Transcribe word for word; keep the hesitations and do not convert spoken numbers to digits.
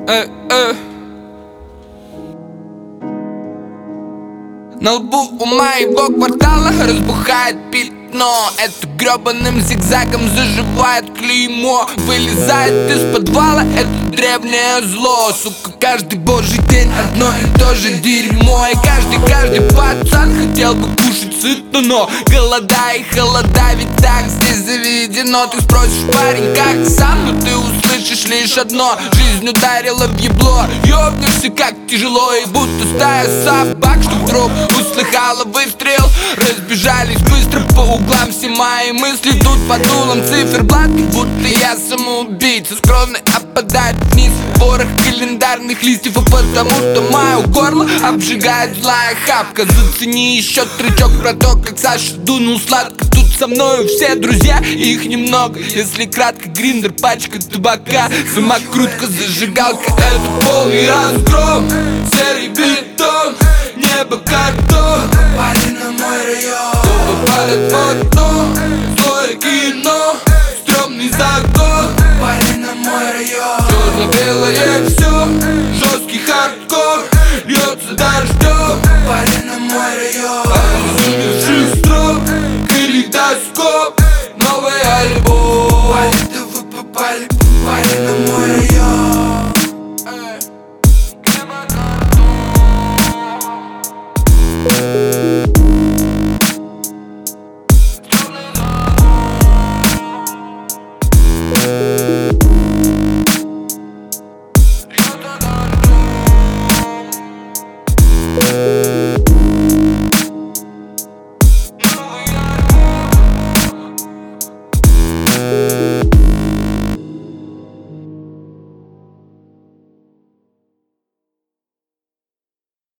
э, э. На лбу у моего квартала разбухает пятно. Это гребаным зигзагом заживает клеймо. Вылезает из подвала это древнее зло. Сука, каждый божий день одно и то же дерьмо. И каждый, каждый пацан хотел бы кушать сытно, но голода и холода, ведь так здесь заведено. Ты спросишь, парень, как сам, но ты услышишь лишь одно: жизнь ударила в ебло. Ёбнешься, как тяжело, и будто стая собак, что вдруг услыхала выстрел. Разбежались быстро по углам, все мои мысли тут под дулом циферблат, будто я самоубийца. Скромный опадает вниз ворох календарных листьев, а потому что мое горло обжигает злая хапка. Зацени еще тречок про то, как Саша дунул сладко. Тут со мною все друзья, и их немного. Если кратко, гриндер, пачка табака, самокрутка, зажигалка. Это полный разгром, серый бетон, небо картон. Попали на мой район, попадет в окно, злое кино, стрёмный загон. Попали на мой район, черно-белое все, жесткий хардкор, льется дождем. Попали на мой район, обезумевший